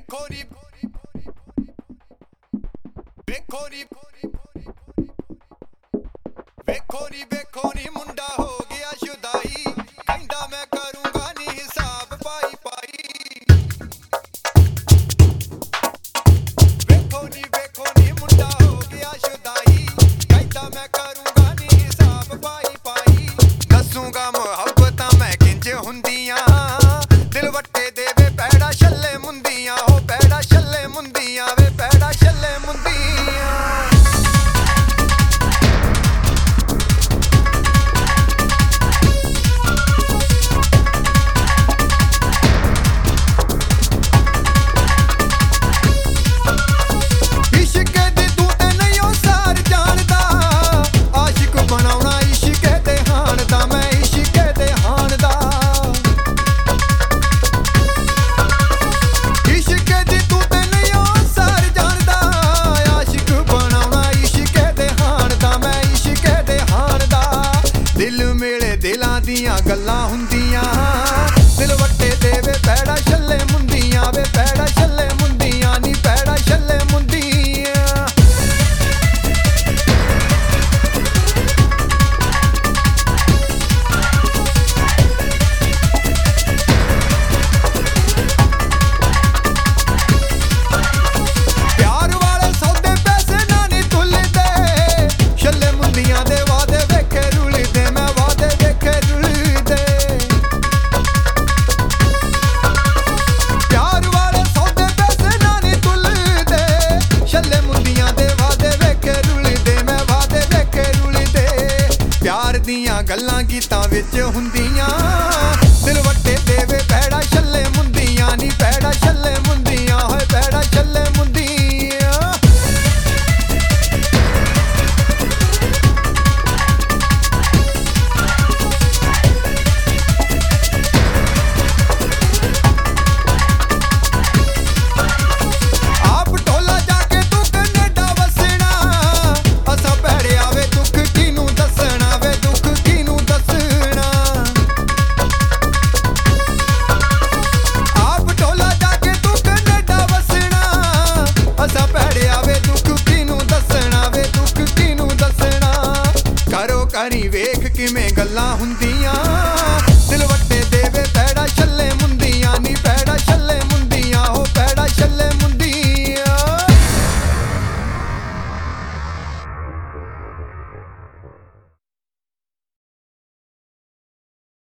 ਵੇਖੋ ਨੀ ਵੇਖੋ ਨੀ ਵੇਖੋ ਨੀ ਮੁੰਡਾ ਹੋ ਗਿਆ ਸ਼ੁਦਾਈ ਕਹਿੰਦਾ ਮੈਂ ਕਰੂੰਗਾ ਨੀ ਹਿਸਾਬ ਪਾਈ ਪਾਈ ਵੇਖੋ ਨੀ ਮੁੰਡਾ ਹੋ ਗਿਆ ਸ਼ੁਦਾਈ ਕਹਿੰਦਾ ਮੈਂ ਕਰੂੰਗਾ ਨੀ ਹਿਸਾਬ ਪਾਈ ਪਾਈ ਦੱਸੂਗਾ ਮੁਹੱਬਤਾਂ ਮੈਂ ਕਿੰਜ ਹੁੰਦੀਆਂ ਦਿਲ ਵੱਟੇ ਦੇ ਵੇ ਪੈੜਾ ਛੱਲੇ ਮੁੰਦੀਆਂ ਉਹ ਪੈੜਾ ਛੱਲੇ ਮੁੰਦੀਆਂ ਵੇ ਪੈੜਾ ਛੱਲੇ ਮੁੰਦੀਆਂ ਦਿਲਾਂ ਦੀਆਂ ਗੱਲਾਂ ਹੁੰਦੀਆਂ ਦਿਲ ਵੱਟੇ ਦੇ ਵੇ ਪੈੜਾ ਛੱਲੇ ਮੁੰਦੀਆਂ ਵੇ ਪੈੜਾ ਛੱਲੇ ਮੁੰਦੀਆਂ ਨੀ ਪੈੜਾ ਛੱਲੇ ਮੁੰਦੀਆਂ ਪਿਆਰ ਵਾਲੇ ਸੌਦੇ ਪੈਸੇ ਨਾ ਨੀ ਤੁੱਲਦੇ ਛੱਲੇ ਮੁੰਦੀਆਂ ਦੇ ਵਾਦੇ ਵੇਖੇ ਰੁਲਦੇ ਮੈਂ ਪਿਆਰ ਦੀਆਂ ਗੱਲਾਂ ਗੀਤਾਂ ਵਿੱਚ ਹੁੰਦੀਆਂ